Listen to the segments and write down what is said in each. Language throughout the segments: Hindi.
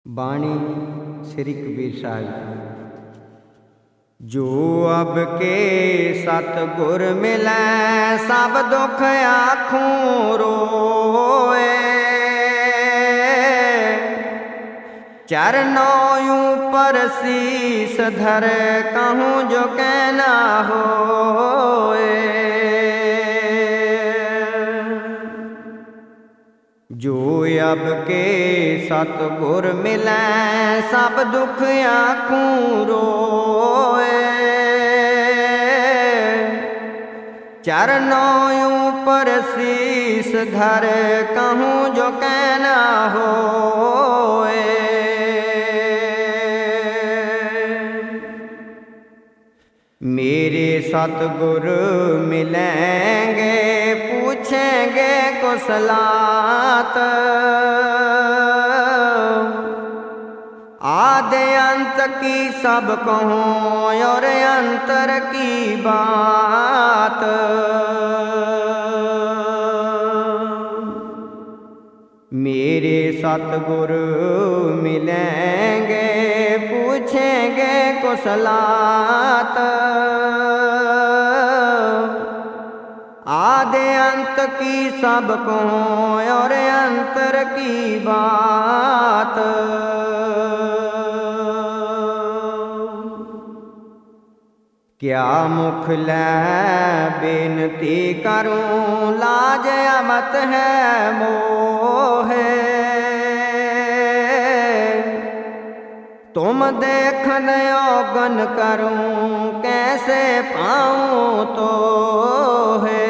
बाणी श्री कबीर साहिब। जो अब के सतगुर मिलै सब दुख आखूं रोए। चरणों ऊपर शीस धर कहूँ जो कहना होए। जो अब के सतगुर मिलै सब दुख आखूं रोए। चरणों ऊपर शीस धर कहूँ जो कहना होए। मेरे सतगुर मिलेंगे पूछेंगे कुशलात। आदि अंत की सब कहूँ और अंतर की बात। मेरे सतगुर मिलेंगे पूछेंगे कुशलात। आदि अंत की सब कहूँ और अंतर की बात। क्या मुख लै बेनती करूं लाज अमत है मोहे। तुम देखन योगन करूं कैसे पाऊं तो है।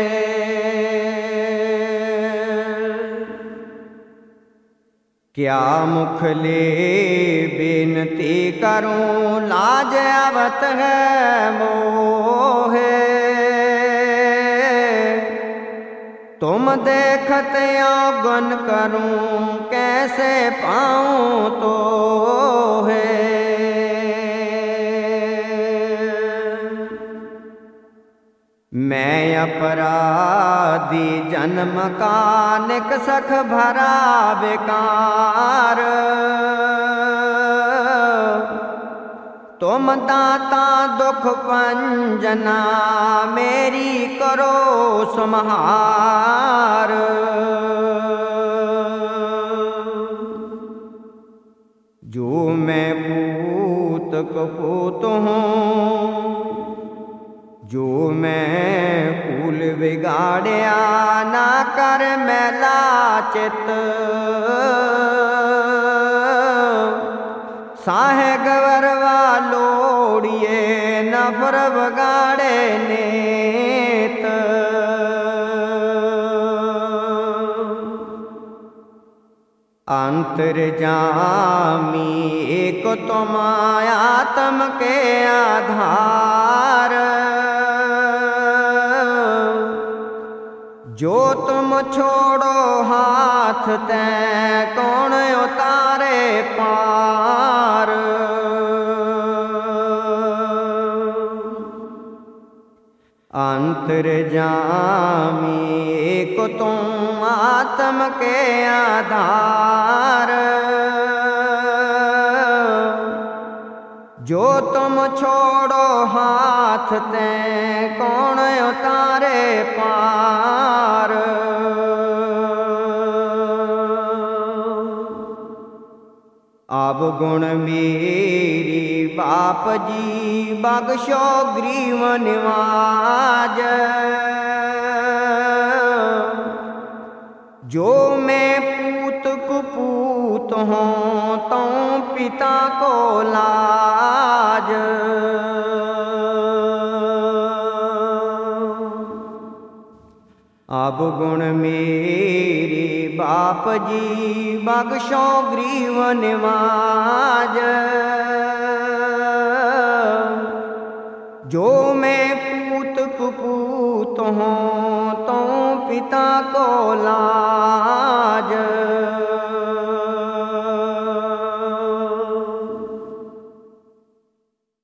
क्या मुख ले बेनती करूं लाज आवत है मोहे। तुम देखत योगन करूं कैसे पाऊं तो है। मैं अपराधी जन्म का निकसख भरा बेकार। तुम दाता दुख पंजना मेरी करो संहार। जो मैं पूत कपूत हूँ जो मैं कुल बिगाड़िया ना कर मैला चित। साहे गवरवा लोड़िए नफर बगाड़े नेत। अंतर्जामी एक तुम आत्म के आधार। जो तुम छोड़ो हाथ तै कौन उतारे पार। अंतर्जामी एक तुम आत्म के आधार। जो तुम छोड़ो हाथ तै कौन उतारे पार। अब गुण मेरी बाप जी बख्शो ग्रीव निवाज। जो मैं पूत कुपूत हूँ तो पिता को लाज। अब गुण मेरी बाप जी बख्शो ग्रीव निवाज। जो मैं पूत कुपूत हूँ तो पिता को लाज।